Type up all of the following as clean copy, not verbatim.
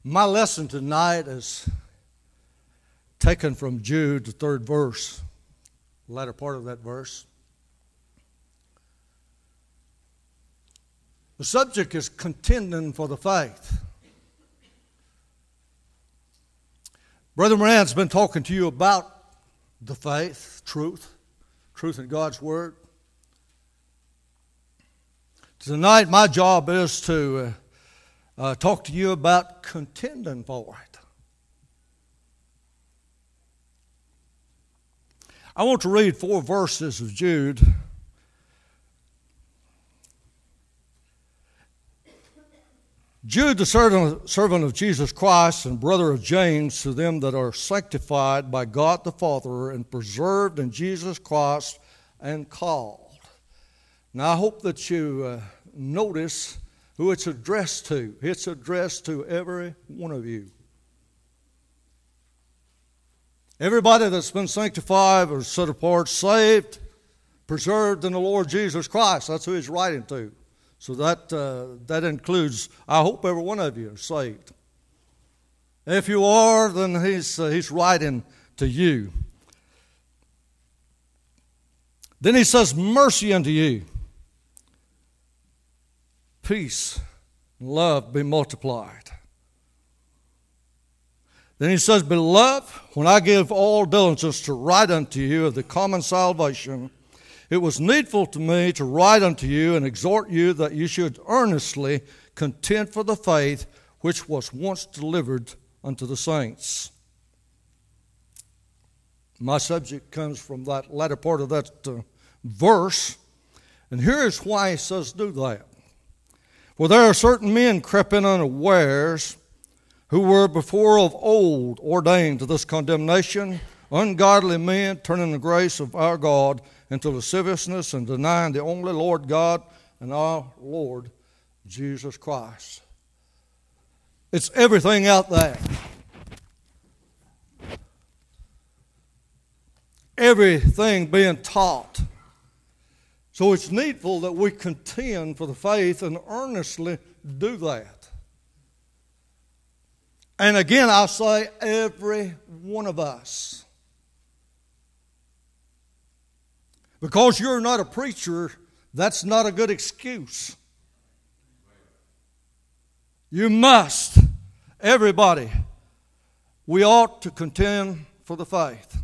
My lesson tonight is taken from Jude, the 3rd verse, the latter part of that verse. The subject is contending for the faith. Brother Moran's been talking to you about the faith, truth in God's Word. Tonight, my job is to talk to you about contending for it. I want to read 4 verses of Jude. Jude, the servant of Jesus Christ and brother of James, to them that are sanctified by God the Father and preserved in Jesus Christ and called. Now, I hope that you notice who it's addressed to. It's addressed to every one of you. Everybody that's been sanctified or set apart, saved, preserved in the Lord Jesus Christ. That's who he's writing to. So that includes, I hope every one of you are saved. If you are, then he's writing to you. Then he says, mercy unto you. Peace and love be multiplied. Then he says, beloved, when I give all diligence to write unto you of the common salvation, it was needful to me to write unto you and exhort you that you should earnestly contend for the faith which was once delivered unto the saints. My subject comes from that latter part of that verse, and here is why he says do that. For there are certain men crept in unawares, who were before of old ordained to this condemnation, ungodly men turning the grace of our God into lasciviousness and denying the only Lord God and our Lord Jesus Christ. It's everything out there. Everything being taught. So it's needful that we contend for the faith and earnestly do that. And again, I'll say every one of us. Because you're not a preacher, that's not a good excuse. You must, everybody, we ought to contend for the faith.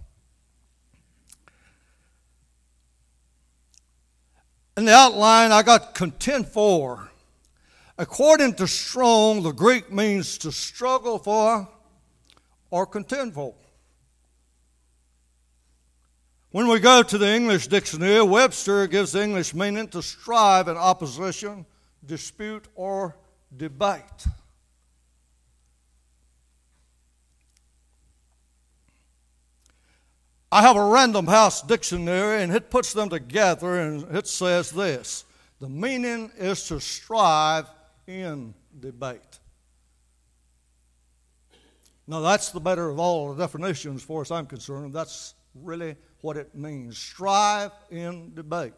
In the outline, I got contend for. According to Strong, the Greek means to struggle for or contend for. When we go to the English dictionary, Webster gives the English meaning to strive in opposition, dispute, or debate. I have a Random House dictionary, and it puts them together, and it says this: the meaning is to strive in debate. Now, that's the better of all the definitions as far as I'm concerned. That's really what it means. Strive in debate.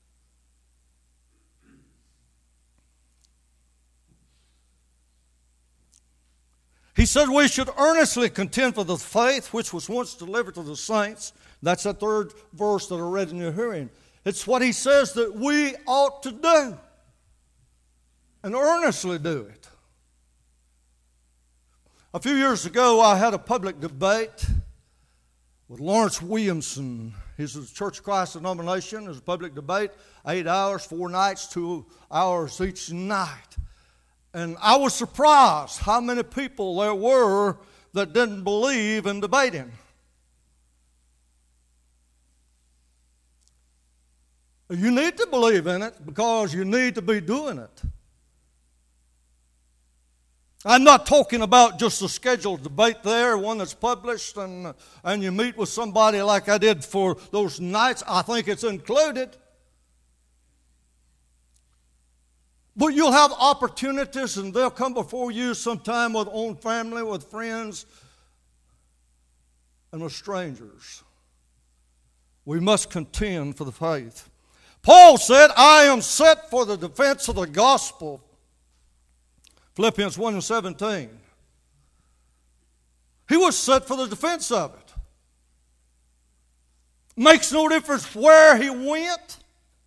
He said we should earnestly contend for the faith which was once delivered to the saints. That's that 3rd verse that I read in your hearing. It's what he says that we ought to do. And earnestly do it. A few years ago, I had a public debate with Lawrence Williamson. He's a Church of Christ denomination. It was a public debate, 8 hours, 4 nights, 2 hours each night. And I was surprised how many people there were that didn't believe in debating. You need to believe in it because you need to be doing it. I'm not talking about just a scheduled debate there, one that's published, and you meet with somebody like I did for those nights. I think it's included. But you'll have opportunities, and they'll come before you sometime with own family, with friends, and with strangers. We must contend for the faith. Paul said, I am set for the defense of the gospel. Philippians 1:17. was set for the defense of it. Makes no difference where he went.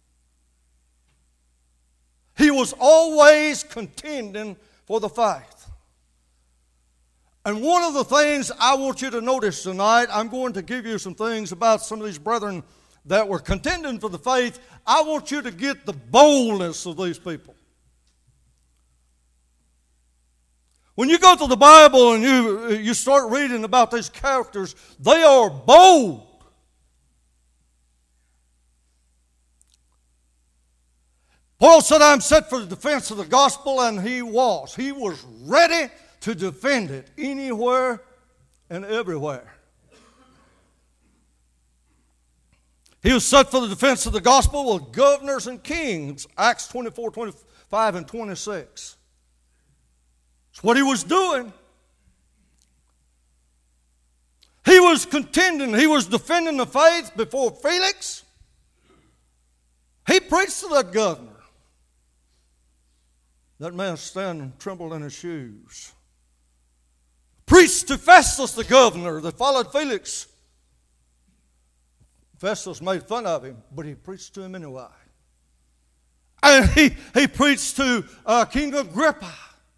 He was always contending for the faith. And one of the things I want you to notice tonight, I'm going to give you some things about some of these brethren that were contending for the faith. I want you to get the boldness of these people. When you go to the Bible and you start reading about these characters, they are bold. Paul said, I'm set for the defense of the gospel, and he was. He was ready to defend it anywhere and everywhere. He was set for the defense of the gospel with governors and kings, Acts 24, 25, and 26. That's what he was doing. He was contending. He was defending the faith before Felix. He preached to that governor. That man standing trembled in his shoes. Preached to Festus, the governor that followed Felix. Festus made fun of him, but he preached to him anyway. And he preached to King Agrippa.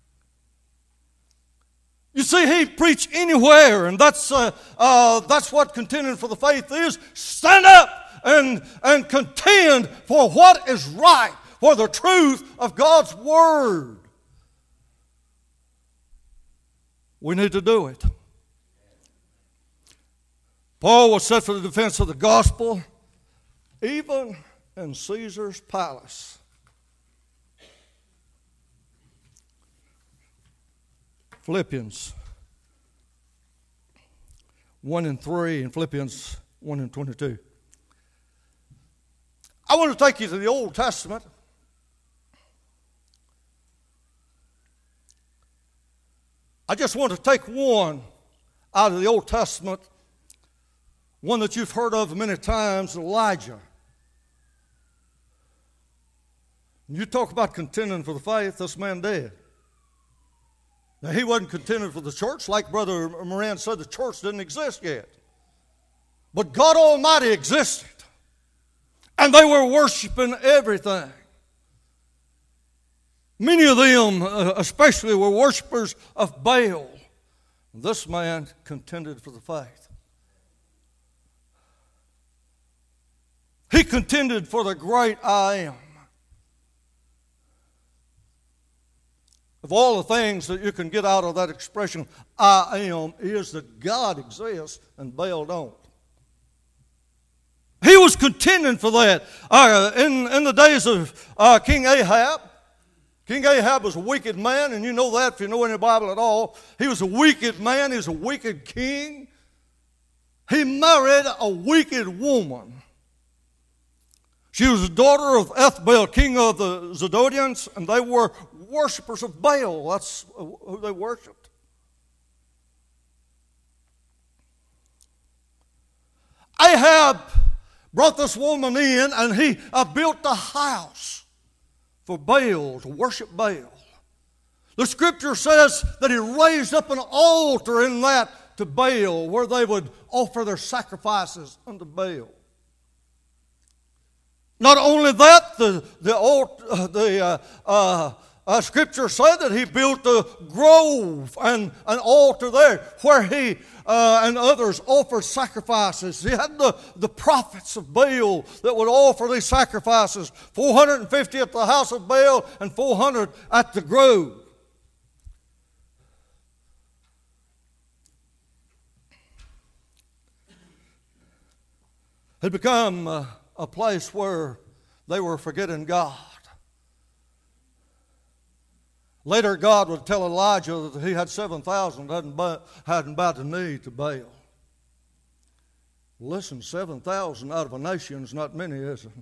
You see, he preached anywhere, and that's what contending for the faith is. Stand up and contend for what is right, for the truth of God's Word. We need to do it. Paul was set for the defense of the gospel, even in Caesar's palace. Philippians 1 and 3 and Philippians 1 and 22. I want to take you to the Old Testament. I just want to take one out of the Old Testament, one that you've heard of many times, Elijah. You talk about contending for the faith, this man did. Now, he wasn't contending for the church. Like Brother Moran said, the church didn't exist yet. But God Almighty existed. And they were worshiping everything. Many of them, especially, were worshipers of Baal. This man contended for the faith. He contended for the great I am. Of all the things that you can get out of that expression, I am, is that God exists and Baal don't. He was contending for that. In the days of King Ahab, King Ahab was a wicked man, and you know that if you know any Bible at all. He was a wicked man. He was a wicked king. He married a wicked woman. She was the daughter of Ethbaal, king of the Zidonians, and they were worshipers of Baal. That's who they worshiped. Ahab brought this woman in, and he built a house for Baal, to worship Baal. The scripture says that he raised up an altar in that to Baal, where they would offer their sacrifices unto Baal. Not only that, the scripture said that he built a grove and an altar there where he and others offered sacrifices. He had the prophets of Baal that would offer these sacrifices, 450 at the house of Baal and 400 at the grove. It had become a place where they were forgetting God. Later, God would tell Elijah that he had 7,000 that hadn't bowed the knee to Baal. Listen, 7,000 out of a nation is not many, is it?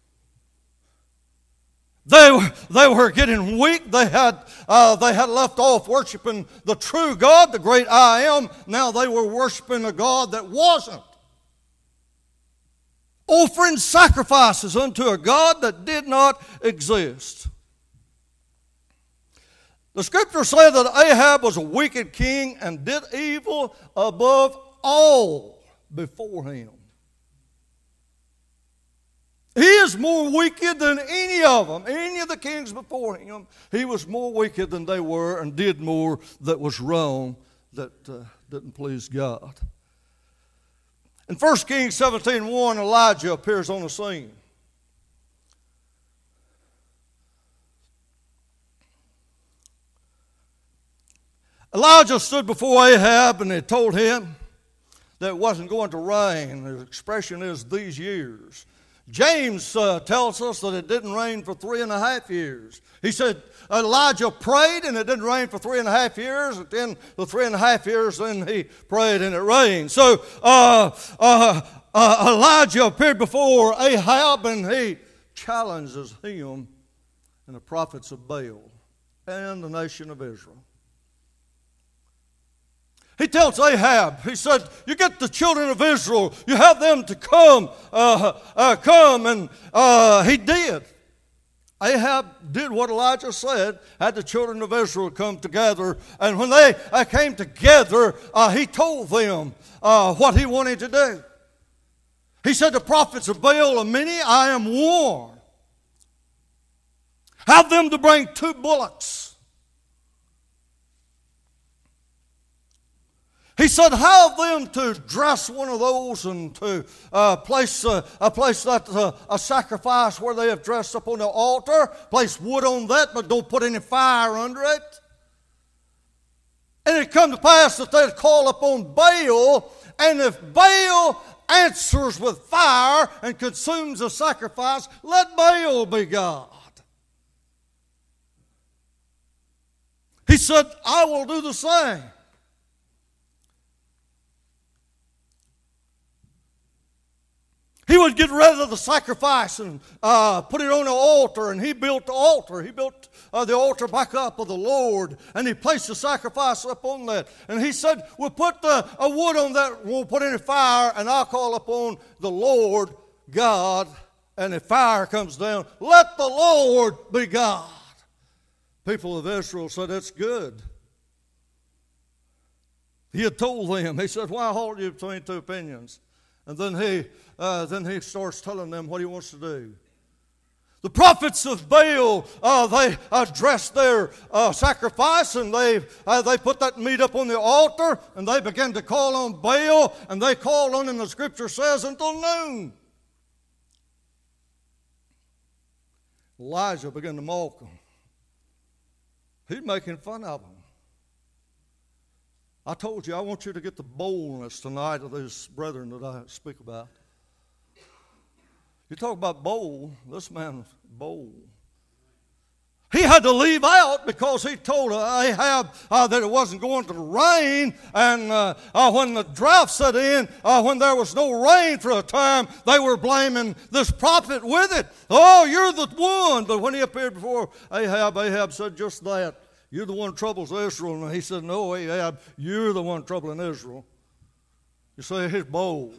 They were getting weak. They had left off worshiping the true God, the great I am. Now they were worshiping a God that wasn't. Offering sacrifices unto a God that did not exist. The scripture said that Ahab was a wicked king and did evil above all before him. He is more wicked than any of them, any of the kings before him. He was more wicked than they were and did more that was wrong, that didn't please God. In 1 Kings 17:1, Elijah appears on the scene. Elijah stood before Ahab and he told him that it wasn't going to rain. The expression is these years. James tells us that it didn't rain for 3.5 years. He said Elijah prayed and it didn't rain for 3.5 years. And then the 3.5 years, then he prayed and it rained. So Elijah appeared before Ahab and he challenges him and the prophets of Baal and the nation of Israel. He tells Ahab, he said, you get the children of Israel, you have them to come, and he did. Ahab did what Elijah said, had the children of Israel come together, and when they came together, he told them what he wanted to do. He said, the prophets of Baal are many, I am warned. Have them to bring 2 bullocks. He said, have them to dress one of those and to place a sacrifice where they have dressed up on the altar. Place wood on that, but don't put any fire under it. And it come to pass that they'd call upon Baal, and if Baal answers with fire and consumes the sacrifice, let Baal be God. He said, I will do the same. He would get rid of the sacrifice and put it on the altar, and he built the altar. He built the altar back up of the Lord, and he placed the sacrifice up on that. And he said, we'll put a wood on that, won't put any fire, and I'll call upon the Lord God, and if fire comes down, let the Lord be God. People of Israel said, that's good. He had told them, he said, why hold you between 2 opinions? And then he starts telling them what he wants to do. The prophets of Baal, they dressed their sacrifice, and they put that meat up on the altar, and they began to call on Baal, and they called on him, the scripture says, until noon. Elijah began to mock them. He's making fun of them. I told you, I want you to get the boldness tonight of these brethren that I speak about. You talk about bold, this man was bold. He had to leave out because he told Ahab that it wasn't going to rain, and when the drought set in, when there was no rain for a time, they were blaming this prophet with it. Oh, you're the one. But when he appeared before Ahab said just that. You're the one who troubles Israel. And he said, no, Ahab, you're the one troubling Israel. You say he's bold.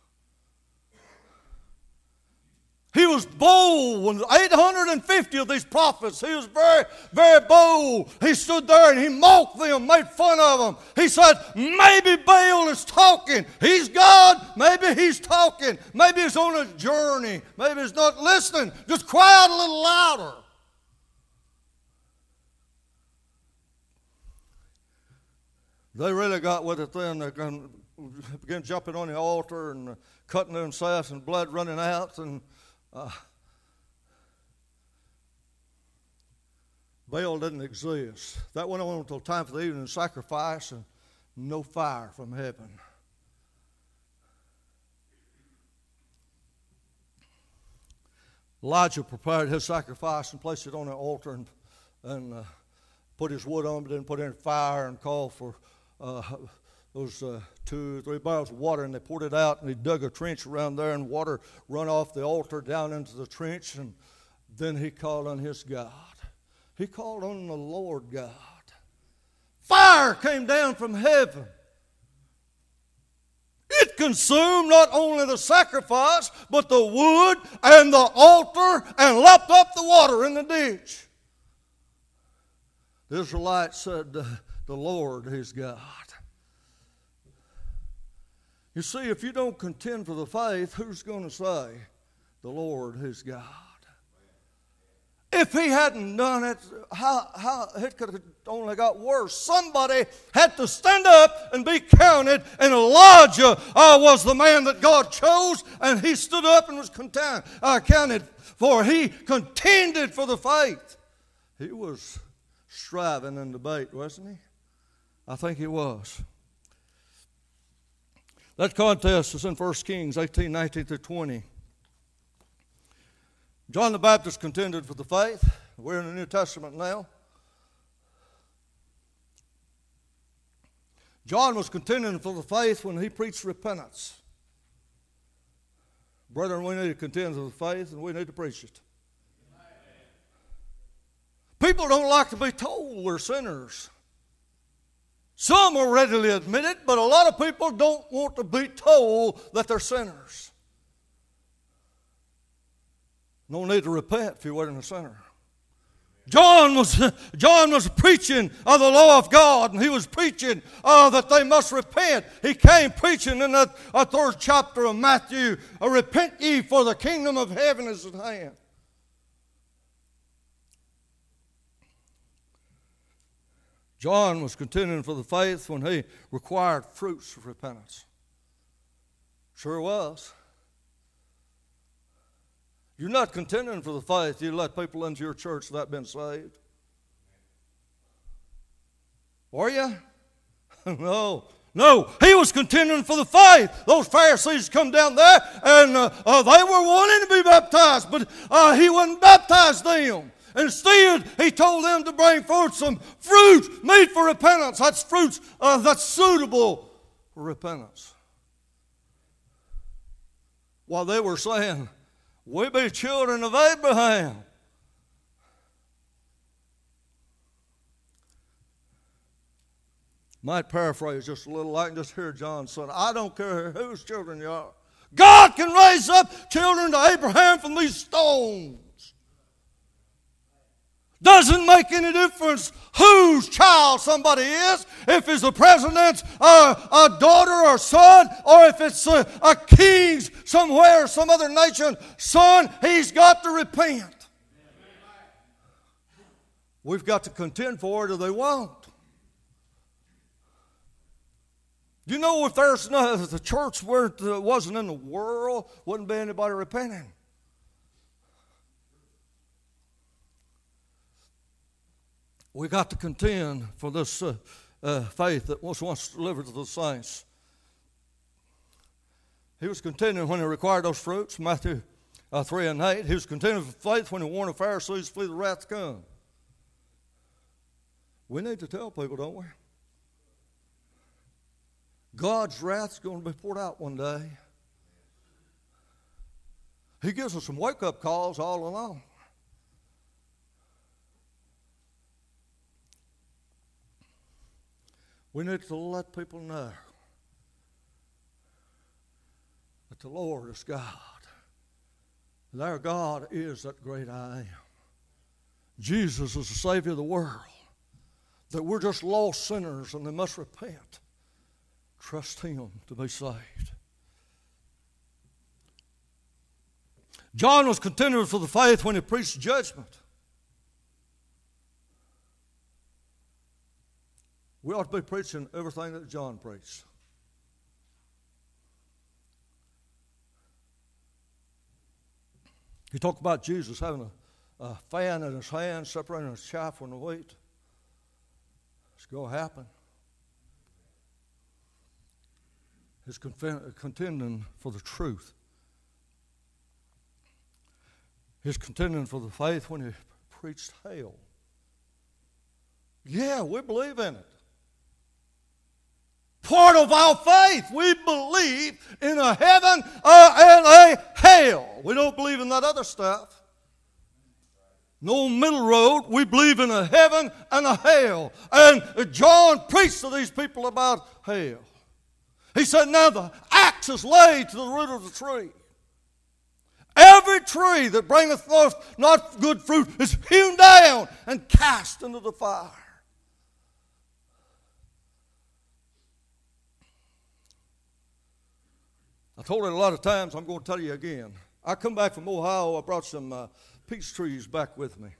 He was bold. When 850 of these prophets, he was very, very bold. He stood there and he mocked them, made fun of them. He said, maybe Baal is talking. He's God. Maybe he's talking. Maybe he's on a journey. Maybe he's not listening. Just cry out a little louder. They really got with it then. They began jumping on the altar and cutting themselves and blood running out. And Baal didn't exist. That went on until time for the evening sacrifice, and no fire from heaven. Elijah prepared his sacrifice and placed it on the altar and put his wood on, but didn't put any fire, and called for those 2 or 3 barrels of water, and they poured it out, and he dug a trench around there, and water run off the altar down into the trench, and then he called on his God. He called on the Lord God. Fire came down from heaven. It consumed not only the sacrifice, but the wood and the altar, and lapped up the water in the ditch. The Israelites said, the Lord is God. You see, if you don't contend for the faith, who's going to say, the Lord is God? If he hadn't done it, how it could have only got worse. Somebody had to stand up and be counted, and Elijah was the man that God chose, and he stood up and was counted for. He contended for the faith. He was striving in debate, wasn't he? I think he was. That contest is in 1 Kings 18, 19 through 20. John the Baptist contended for the faith. We're in the New Testament now. John was contending for the faith when he preached repentance. Brethren, we need to contend for the faith, and we need to preach it. People don't like to be told we're sinners. Some will readily admit it, but a lot of people don't want to be told that they're sinners. No need to repent if you weren't a sinner. John was preaching of the law of God, and he was preaching that they must repent. He came preaching in that 3rd chapter of Matthew, repent ye, for the kingdom of heaven is at hand. John was contending for the faith when he required fruits of repentance. Sure was. You're not contending for the faith. You let people into your church without being saved. Are you? No. He was contending for the faith. Those Pharisees come down there, and they were wanting to be baptized, but he wouldn't baptize them. Instead, he told them to bring forth some fruit meet for repentance. That's fruits that's suitable for repentance. While they were saying, we be children of Abraham. Might paraphrase just a little. I can just hear John saying, I don't care whose children you are. God can raise up children to Abraham from these stones. Doesn't make any difference whose child somebody is, if it's a president's a daughter or son, or if it's a king's somewhere, some other nation son, he's got to repent. We've got to contend for it or they won't. You know, if the church wasn't in the world, wouldn't be anybody repenting. We got to contend for this faith that was once delivered to the saints. He was contending when he required those fruits, Matthew 3 and 8. He was contending for faith when he warned the Pharisees to flee the wrath to come. We need to tell people, don't we? God's wrath is going to be poured out one day. He gives us some wake-up calls all along. We need to let people know that the Lord is God. That our God is that great I am. Jesus is the Savior of the world. That we're just lost sinners and they must repent. Trust Him to be saved. John was contending for the faith when he preached judgment. We ought to be preaching everything that John preached. He talked about Jesus having a fan in his hand, separating his chaff from the wheat. It's going to happen. He's contending for the truth. He's contending for the faith when he preached hell. Yeah, we believe in it. Part of our faith, we believe in a heaven and a hell. We don't believe in that other stuff. No middle road. We believe in a heaven and a hell. And John preached to these people about hell. He said, now the axe is laid to the root of the tree. Every tree that bringeth forth not good fruit is hewn down and cast into the fire. I told it a lot of times. I'm going to tell you again. I come back from Ohio. I brought some peach trees back with me.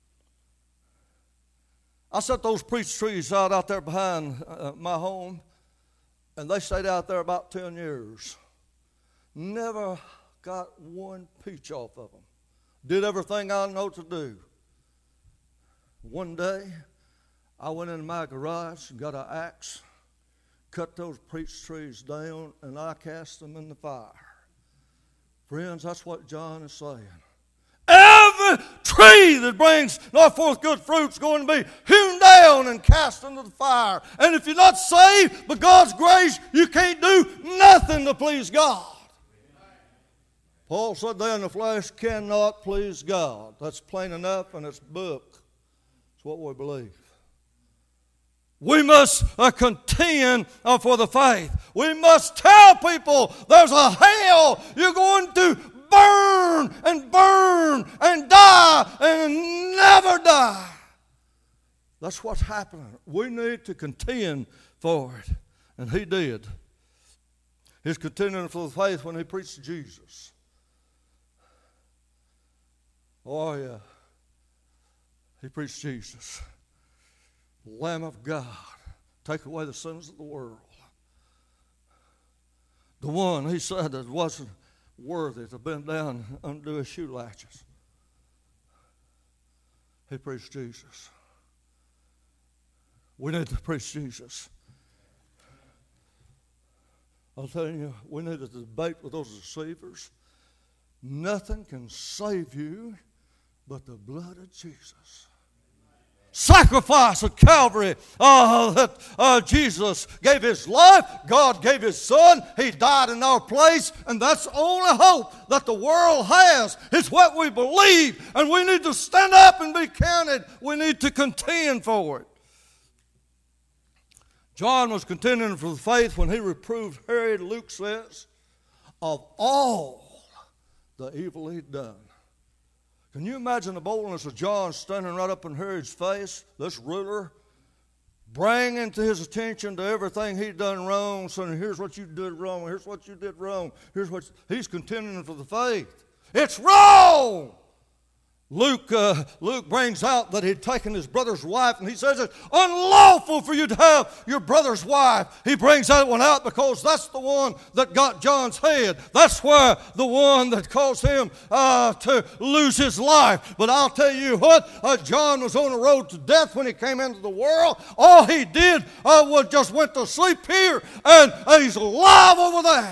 I set those peach trees out there behind my home, and they stayed out there about 10 years. Never got one peach off of them. Did everything I know to do. One day, I went into my garage and got an axe, cut those peach trees down, and I cast them in the fire. Friends, that's what John is saying. Every tree that brings not forth good fruit is going to be hewn down and cast into the fire. And if you're not saved by God's grace, you can't do nothing to please God. Paul said that in the flesh cannot please God. That's plain enough in its book. It's what we believe. We must contend for the faith. We must tell people there's a hell. You're going to burn and die and never die. That's what's happening. We need to contend for it. And he did. He's contending for the faith when he preached Jesus. Oh, yeah. He preached Jesus. Lamb of God, take away the sins of the world. The one, he said, that wasn't worthy to bend down and undo his shoe latches. He preached Jesus. We need to preach Jesus. I'll tell you, we need to debate with those deceivers. Nothing can save you but the blood of Jesus. Sacrifice at Calvary that Jesus gave his life. God gave his son. He died in our place. And that's the only hope that the world has. It's what we believe. And we need to stand up and be counted. We need to contend for it. John was contending for the faith when he reproved Herod, Luke says, of all the evil he'd done. Can you imagine the boldness of John standing right up in Herod's face, this ruler, bringing to his attention to everything he'd done wrong, saying, here's what you did wrong, here's what you did wrong, he's contending for the faith. It's wrong! Luke brings out that he'd taken his brother's wife, and he says it's unlawful for you to have your brother's wife. He brings that one out because that's the one that got John's head. That's where the one that caused him to lose his life. But I'll tell you what, John was on the road to death when he came into the world. All he did was just went to sleep here, and he's alive over there.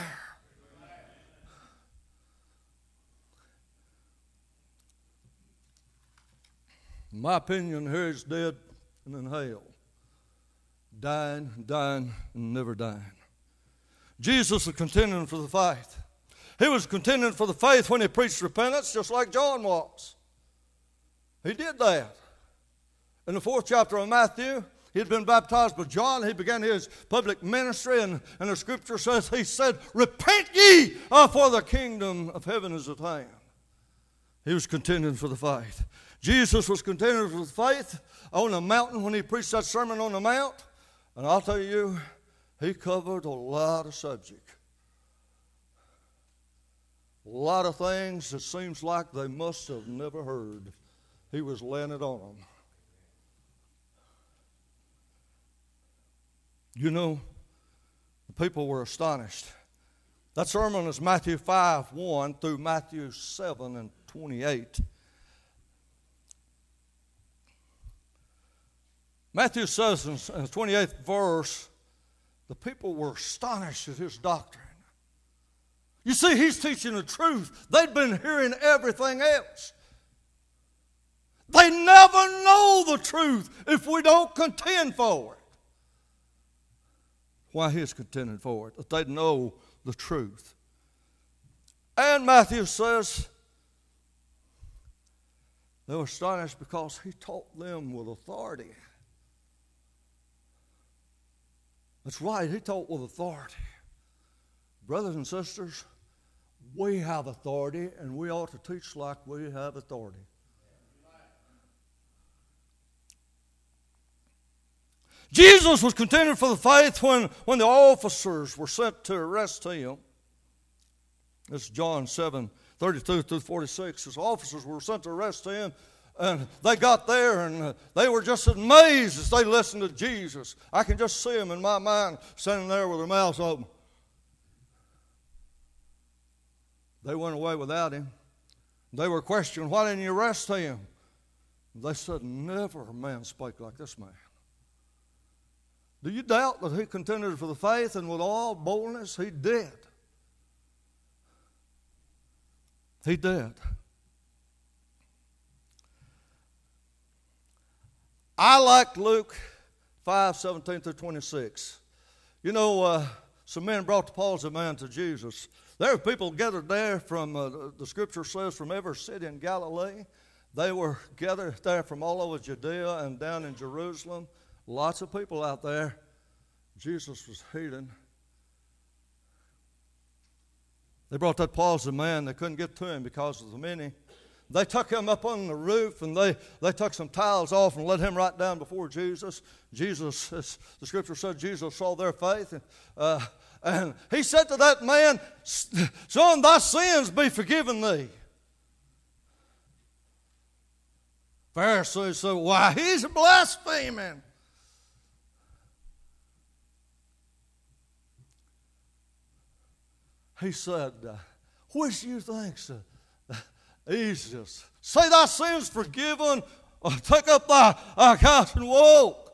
In my opinion, Herod's dead and in hell. Dying, and never dying. Jesus was contending for the faith. He was contending for the faith when he preached repentance, just like John was. He did that. In the 4th chapter of Matthew, he had been baptized by John. He began his public ministry, and the scripture says, he said, repent ye, for the kingdom of heaven is at hand. He was contending for the faith. Jesus was contending for the faith on the mountain when he preached that Sermon on the Mount. And I'll tell you, he covered a lot of subject. A lot of things that seems like they must have never heard. He was laying it on them. You know, the people were astonished. That sermon is Matthew 5:1 through Matthew 7:28. Matthew says in the 28th verse, the people were astonished at his doctrine. You see, he's teaching the truth. They'd been hearing everything else. They never know the truth if we don't contend for it. Why he's contending for it, that they'd know the truth. And Matthew says, they were astonished because he taught them with authority. That's right, he taught with authority. Brothers and sisters, we have authority, and we ought to teach like we have authority. Jesus was contending for the faith when the officers were sent to arrest him. This is John 7:32 through 46. His officers were sent to arrest him, and they got there, and they were just amazed as they listened to Jesus. I can just see them in my mind standing there with their mouths open. They went away without him. They were questioned, why didn't you arrest him? They said, never a man spake like this man. Do you doubt that he contended for the faith, and with all boldness he did? He did. I like Luke 5:17 through 26. You know, some men brought the palsy man to Jesus. There were people gathered there from, the scripture says, from every city in Galilee. They were gathered there from all over Judea and down in Jerusalem. Lots of people out there. Jesus was healing. They brought that palsy man. They couldn't get to him because of the many. They took him up on the roof, and they took some tiles off and let him right down before Jesus. Jesus, as the scripture said, Jesus saw their faith. And he said to that man, son, thy sins be forgiven thee. Pharisees said, why, he's blaspheming. He said, which do you think's easiest? Say thy sins forgiven, or take up thy couch and walk.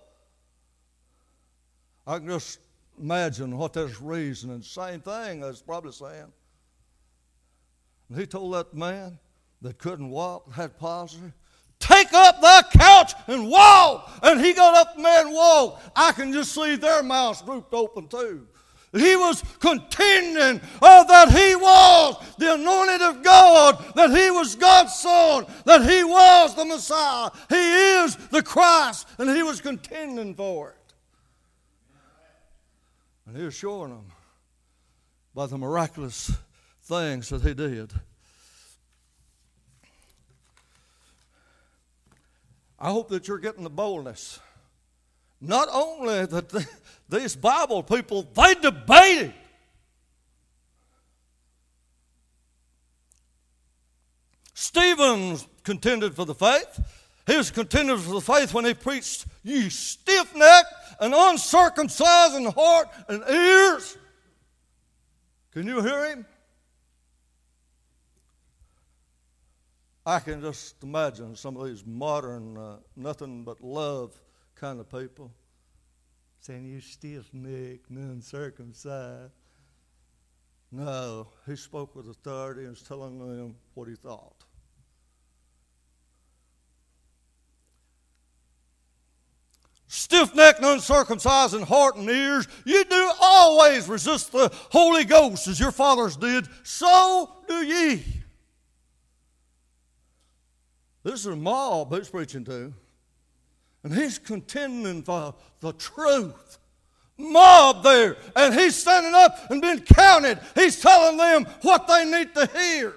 I can just imagine what that's reasoning. Same thing that's probably saying. And he told that man that couldn't walk, had palsy, take up thy couch and walk. And he got up and man walked. I can just see their mouths drooped open too. He was contending that he was the anointed of God, that he was God's son, that he was the Messiah. He is the Christ, and he was contending for it. And he was showing them by the miraculous things that he did. I hope that you're getting the boldness. Not only that these Bible people, they debated. Stephen contended for the faith. He was contending for the faith when he preached, ye stiff-necked and uncircumcised in heart and ears. Can you hear him? I can just imagine some of these modern, nothing but love kind of people saying, you stiff-necked and uncircumcised. No, he spoke with authority and was telling them what he thought. Stiff-necked and uncircumcised in heart and ears, you do always resist the Holy Ghost as your fathers did, so do ye. This is a mob he's preaching to. And he's contending for the truth. Mob there. And he's standing up and being counted. He's telling them what they need to hear.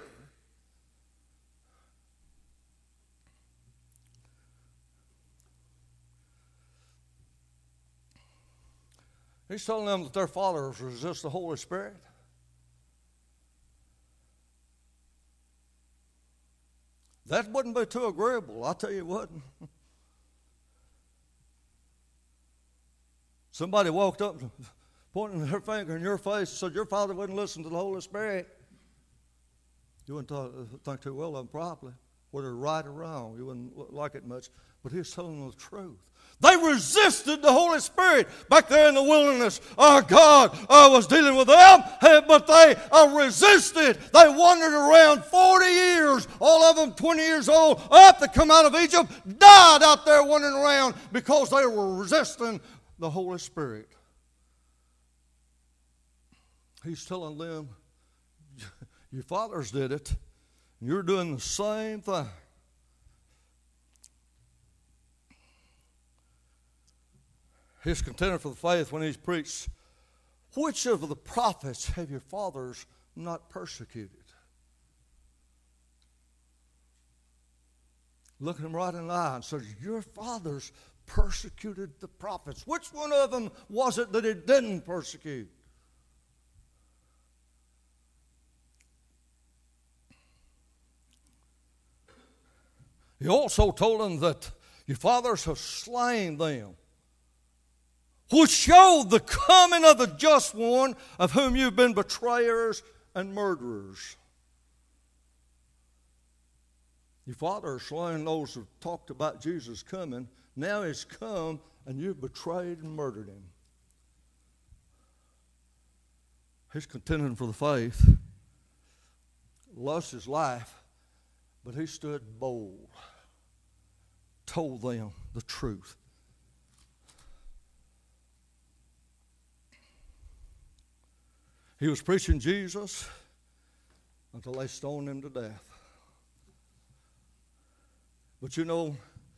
He's telling them that their fathers resist the Holy Spirit. That wouldn't be too agreeable, I'll tell you what. Somebody walked up pointing her finger in your face and said, your father wouldn't listen to the Holy Spirit. You wouldn't think too well of him probably, whether right or wrong. You wouldn't like it much. But he was telling them the truth. They resisted the Holy Spirit back there in the wilderness. God was dealing with them, but they resisted. They wandered around 40 years, all of them 20 years old, up to come out of Egypt, died out there wandering around because they were resisting the Holy Spirit. He's telling them, your fathers did it, and you're doing the same thing. He's contending for the faith when he's preached, which of the prophets have your fathers not persecuted? Looking him right in the eye and says, your fathers persecuted the prophets. Which one of them was it that he didn't persecute? He also told them that your fathers have slain them, which showed the coming of the just one, of whom you've been betrayers and murderers. Your father has slain those who talked about Jesus coming. Now he's come and you've betrayed and murdered him. He's contending for the faith, lost his life, but he stood bold, told them the truth. He was preaching Jesus until they stoned him to death. But you know,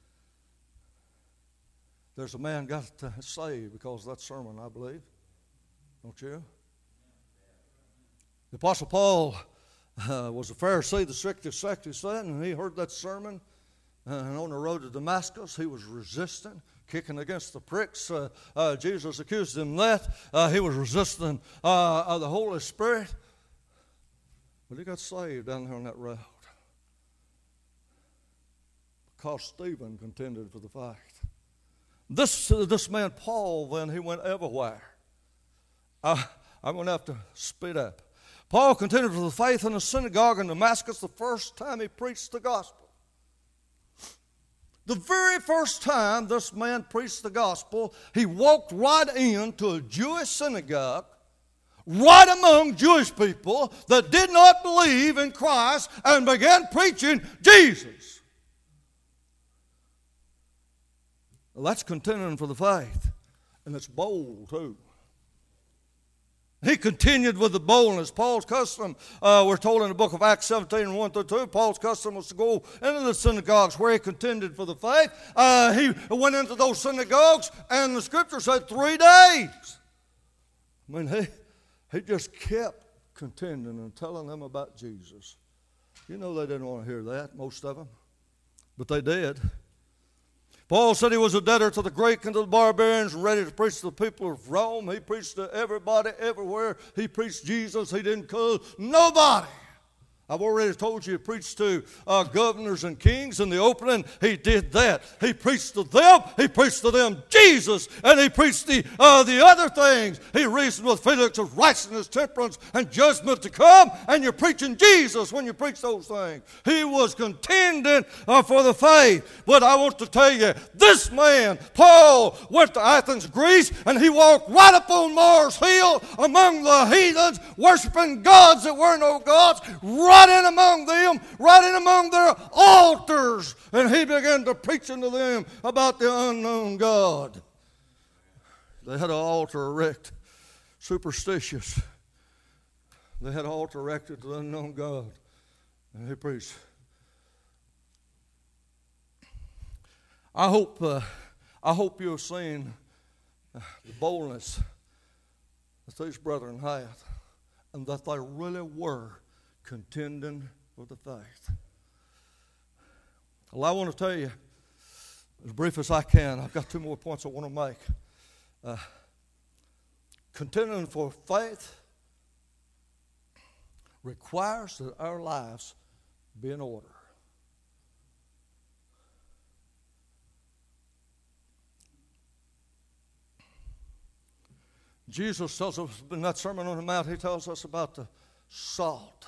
there's a man got saved because of that sermon, I believe. Don't you? The Apostle Paul was a Pharisee, the strictest sect, he said, and he heard that sermon. And on the road to Damascus, he was resisting, kicking against the pricks. Jesus accused him of that. He was resisting the Holy Spirit. But he got saved down there on that road. Because Stephen contended for the faith. This man Paul, then, he went everywhere. I'm going to have to speed up. Paul contended for the faith in the synagogue in Damascus the first time he preached the gospel. The very first time this man preached the gospel, he walked right into a Jewish synagogue, right among Jewish people that did not believe in Christ, and began preaching Jesus. Well, that's contending for the faith, and it's bold too. He continued with the boldness. Paul's custom, we're told in the book of Acts 17, 1 through 2, Paul's custom was to go into the synagogues where he contended for the faith. He went into those synagogues, and the scripture said 3 days. I mean, he just kept contending and telling them about Jesus. You know they didn't want to hear that, most of them, but they did. Paul said he was a debtor to the Greek and to the barbarians and ready to preach to the people of Rome. He preached to everybody, everywhere. He preached Jesus. He didn't call nobody. I've already told you he preached to governors and kings in the opening. He did that. He preached to them. He preached to them Jesus. And he preached the other things. He reasoned with Felix of righteousness, temperance, and judgment to come. And you're preaching Jesus when you preach those things. He was contending for the faith. But I want to tell you, this man, Paul, went to Athens, Greece, and he walked right up on Mars Hill among the heathens, worshiping gods that were no gods, right in among them, right in among their altars. And he began to preach unto them about the unknown God. They had an altar erect, superstitious. They had an altar erected to the unknown God. And he preached. I hope you've seen the boldness that these brethren had, and that they really were contending for the faith. Well, I want to tell you, as brief as I can, I've got 2 more points I want to make. Contending for faith requires that our lives be in order. Jesus tells us in that Sermon on the Mount, he tells us about the salt.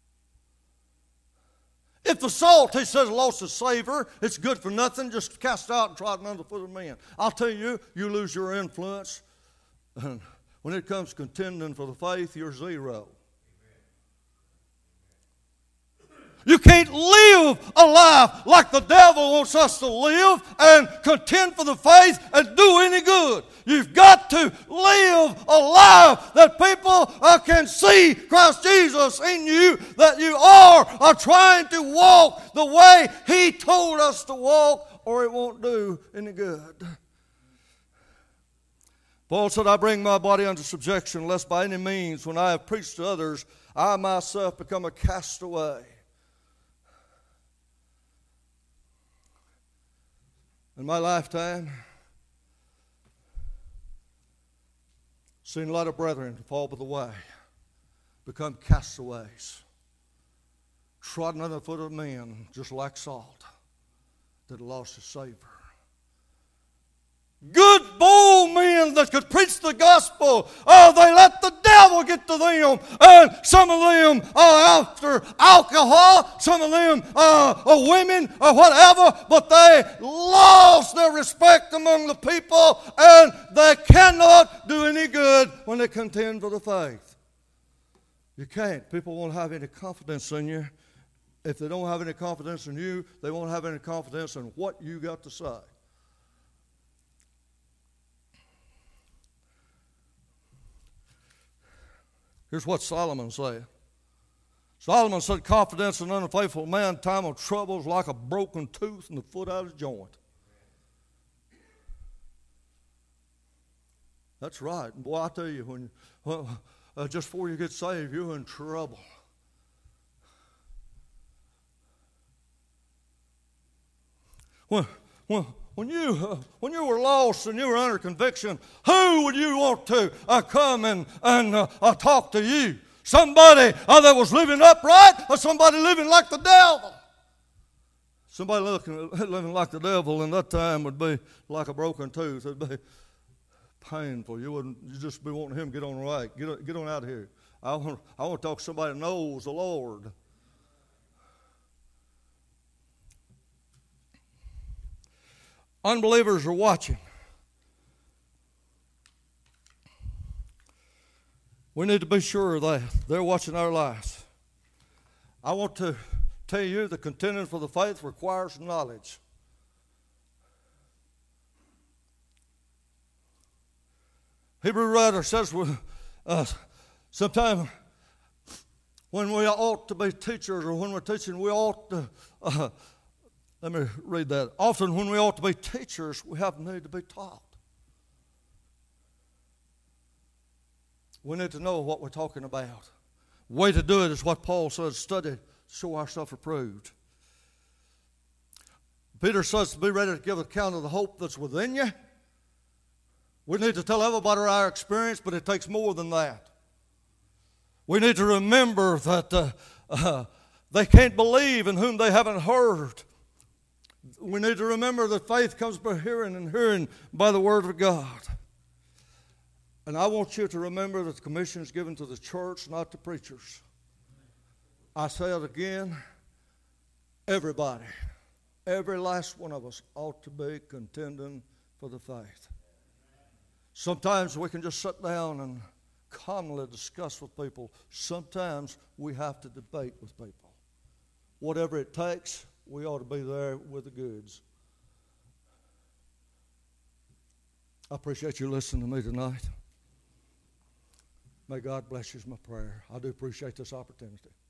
If the salt, he says, lost its savor, it's good for nothing, just cast out and trodden under the foot of men. I'll tell you, you lose your influence. And when it comes contending for the faith, you're zero. You can't live a life like the devil wants us to live and contend for the faith and do any good. You've got to live a life that people can see Christ Jesus in you, that you are trying to walk the way He told us to walk, or it won't do any good. Paul said, I bring my body under subjection, lest by any means, when I have preached to others, I myself become a castaway. In my lifetime, seen a lot of brethren fall by the way, become castaways, trodden under the foot of men, just like salt. that lost his savor. Good, bold men that could preach the gospel. Oh, they let the devil get to them. And some of them are after alcohol. Some of them are women or whatever. But they lost their respect among the people. And they cannot do any good when they contend for the faith. You can't. People won't have any confidence in you. If they don't have any confidence in you, they won't have any confidence in what you got to say. Here's what Solomon said. Solomon said, confidence in an unfaithful man, time of trouble is like a broken tooth and the foot out of joint. That's right. And boy, I tell you, just before you get saved, you're in trouble. When you were lost and you were under conviction, who would you want to come and talk to you? Somebody that was living upright, or somebody living like the devil? Somebody living like the devil in that time would be like a broken tooth. It'd be painful. You just be wanting him to get on right. Get on out of here. I want to talk to somebody that knows the Lord. Unbelievers are watching. We need to be sure that they're watching our lives. I want to tell you that contending for the faith requires knowledge. Hebrew writer says sometimes when we ought to be teachers or when we're teaching, we ought to... Let me read that. Often when we ought to be teachers, we have need to be taught. We need to know what we're talking about. The way to do it is what Paul says, study, show ourselves approved. Peter says to be ready to give account of the hope that's within you. We need to tell everybody our experience, but it takes more than that. We need to remember that they can't believe in whom they haven't heard. We need to remember that faith comes by hearing and hearing by the Word of God. And I want you to remember that the commission is given to the church, not to preachers. I say it again, everybody, every last one of us ought to be contending for the faith. Sometimes we can just sit down and calmly discuss with people. Sometimes we have to debate with people. Whatever it takes, we ought to be there with the goods. I appreciate you listening to me tonight. May God bless you is my prayer. I do appreciate this opportunity.